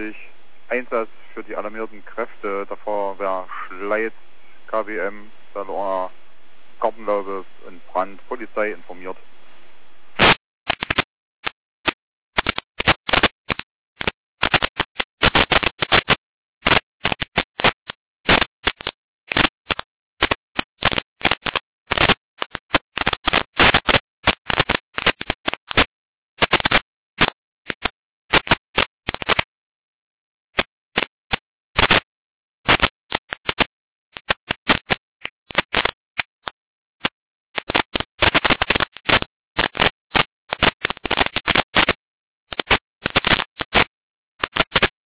kurzfristig Einsatz für die alarmierten Kräfte der Feuerwehr Schleiz, KWM, Gartenlaube und Brand, Polizei informiert.